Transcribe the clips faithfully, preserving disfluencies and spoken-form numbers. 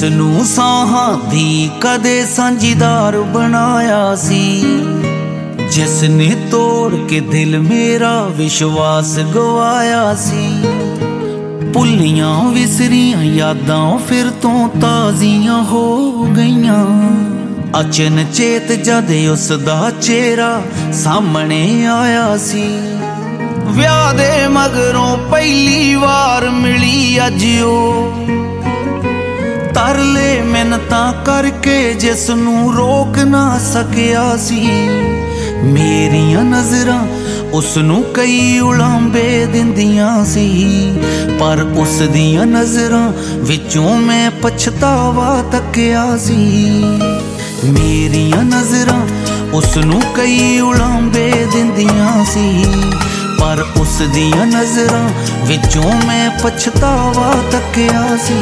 जिसनू साहां दी कदे सांझीदार बनाया सी, जिसने तोड़ के दिल मेरा विश्वास गवाया सी। भुलियां विसरियां यादां फिर तो ताज़ियां हो गईयां, अचन चेत जद उसदा चेहरा सामने आया सी। विआह दे मगरों पहली वार मिली अज ओ, तरले मिन्नतां करके जिसनू रोक ना सकिया सी। मेरियां नज़रां उसनू कई उलांबे दिंदियां सी, पर उस दियां नज़रां विचों मैं पछतावा तकिया सी। मेरियां नज़रां उसनू कई उलांबे दिंदियां सी, पर उस दियां नज़रां विचों मैं पछतावा तकिया सी।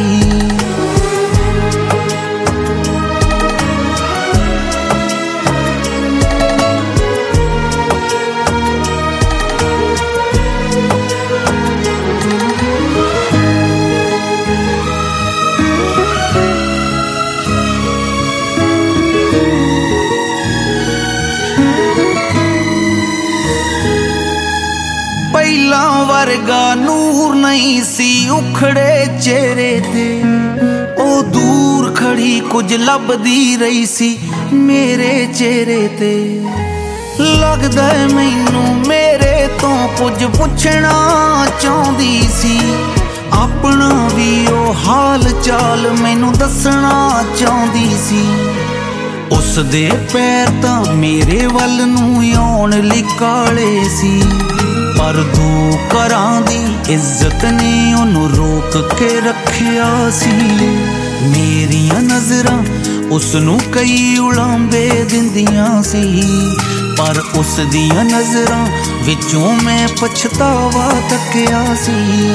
पहला वर्गा नूर नहीं सी उखड़े चेहरे ते, ओ दूर खड़ी कुछ लभदी रही सी मेरे चेहरे ते। लगदा है मैनू मेरे तो कुछ पुछना चाहती सी, अपना भी ओ हाल चाल मैनू दसना चाहती सी। उस दे पैर तां मेरे वल नू आउण लई काले सी, पर दो घरां दी इज्जत ने ओनू रोक के रखिया सी। मेरियां नज़रां उसनू कई उलांबे दिंदियां सी, पर उस दियां नज़रां विचों मैं पछतावा तकिया सी।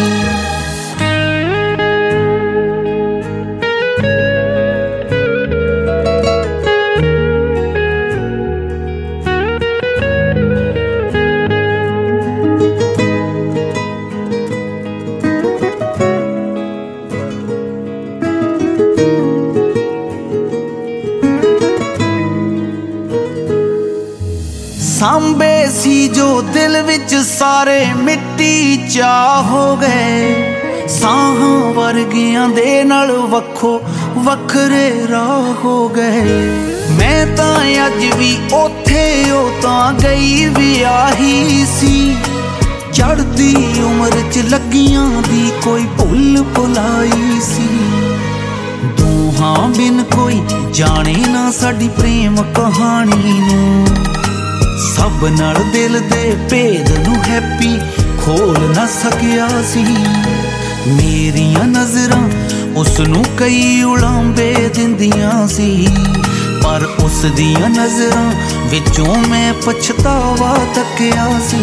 सांबे सी जो दिल विच सारे मिट्टी चा हो गए, साहां वर्गियां दे नाल वखो वखरे राह हो गए। मैं तां अज भी ओथे ओ तां गई विआही सी, चढ़दी उम्र च लगियां दी कोई भुल भुलाई सी। दोहां बिन कोई जाने ना साडी प्रेम कहानी नूं, सब नाल दिल दे भेद नू हैप्पी खोल ना सकिया सी। मेरियां नज़रां उसनू कई उलांबे दिंदियां सी, पर उस दियां नज़रां विचों मैं पछतावा तकिया सी।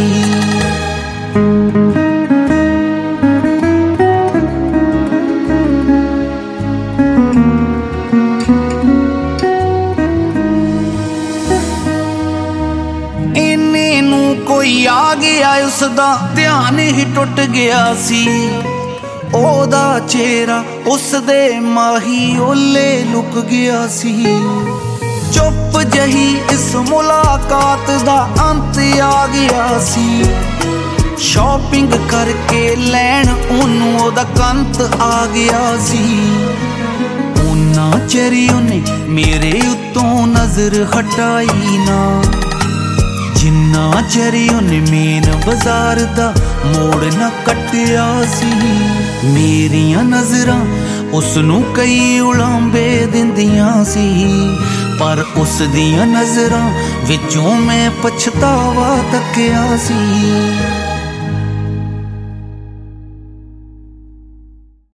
कोई आ गया उसदा ध्यान ही टुट गया सी, ओदा चेहरा उसदे माही ओले लुक गया सी। चुप जही इस मुलाकात दा अंत आ गया सी, शॉपिंग करके लैन ओनू ओदा कंत आ गया सी। उन्ना चेरी ओने मेरे उत्तों नजर हटाई ना, जिन्ना चेरी ओने मेन बाजार दा मोड़ ना कटिया सी। मेरियां नज़रां उसनू कई उलांबे दिंदियां सी, पर उस दियां नज़रां विचों मैं पछतावा तकिया सी।